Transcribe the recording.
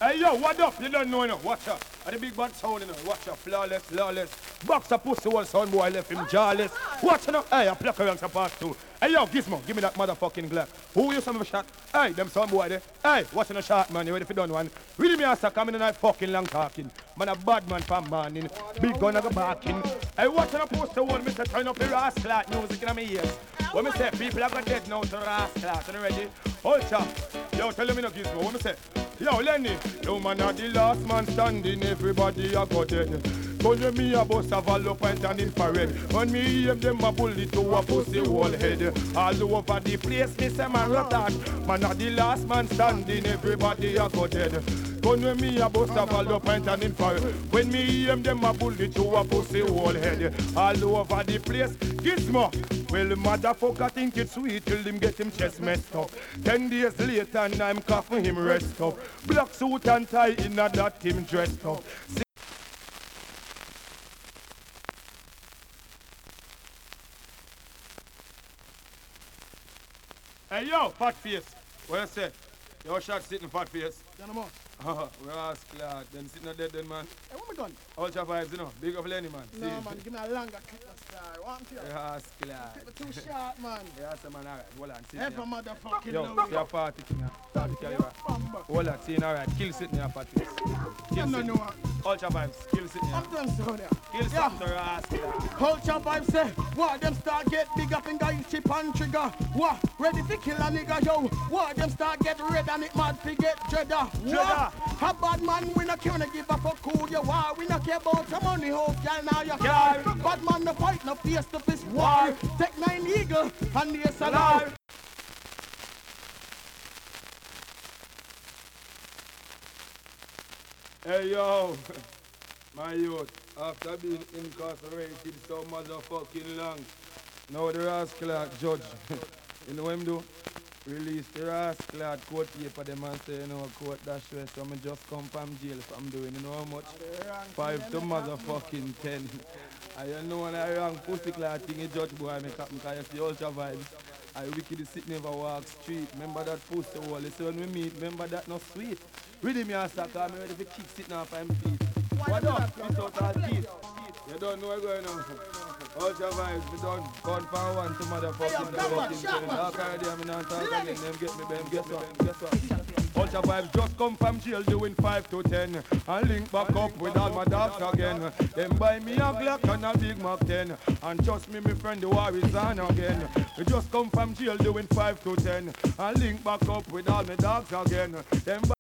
Hey yo, what up? You don't know, no. Watch out. And the big bad sound, you know. Watch out. Flawless, lawless. Box a pussy one son boy left him jawless. Watch out. Hey, I pluck around some part two. Hey yo, Gizmo, give me that motherfucking Glock. Who you some of a shot? Hey, them son boy there. Hey, watch on a shot, man. You ready for done one? Really me ask coming and I fucking long talking. Man a bad man from morning. Big gun I go barking. Hey, watch on a poster one, Mr. Turn up the rascal music in my ears. When me say people are got dead now to rascal, are you ready? Hold chop. Yo, tell me no Gizmo. What me say? Yo, Lenny, you man are the last man standing, everybody a got dead. When me a bust a value point and infrared. When me aim them a bullet to a pussy wall head. All over the place, me say man rock that. Man are the last man standing, everybody a got dead. When me a bust a value point and infrared. When me aim them a bullet to a pussy wall head. All over the place, Gizmo. Well, the motherfucker think it's sweet till him get him chest messed up. 10 days later and I'm coughing him rest up. Black suit and tie in a that him dressed up. Hey yo, fat face. What you say? Your shot sitting fat face. Gentlemen. Rascal, then sitting dead then man. Hey, what me gun? Ultra vibes, you know. Big up Lenny man. No man, give me a longer clip star. What I'm here? Rascal. Clip it too short, man. Yeah, so man, alright. Hold on, sit Every down. motherfucking Yo, know. see a party thing now. Party carry back. Hold on, see alright. Kill sitting here, fat face. You Kill don't sitting. know. Ultra vibes, kill sitting here. I'm done so there. Kill Yeah. something, rascal. Culture vibes say, what them start get bigger finger in chip and trigger. What? Ready to kill a nigga, yo. What them start get red and it mad to get dreader. Dreader. What? A bad man, we not care to give a fuck who you are. We not care about some money, hope, girl, now you Girl. car. Bad man, no fight, no face to face war. Take 9 eagle and the SLR. Hey yo, my youth, after being incarcerated so motherfucking long, now the rascal judge, you know what him do? Release the rascal court paper them and say, you know, court dash way, so I just come from jail if I'm doing, you know how much? 5 to motherfucking 10. And you know when I wrong pussy clad thing, a judge boy make up because you see ultra vibes. I wicked the sit never walk street. Remember that pussy wall, you see when we meet, remember that no sweet. Really me a sucker, I'm ready for kick sitting off my feet. What up? Piss out all teeth. You don't know what's going on. Ultra vibes, we done. Gun for one to motherfucking fucking dark idea, I'm not talking again. Them get me, them guess what? Ultra vibes just come from jail doing 5 to 10. And link back up with all my dogs again. Them buy me a Glock and a Big Mac 10. And trust me, my friend, the war is on again. We just come from jail doing 5 to 10. And link back up with all my dogs again. Them buy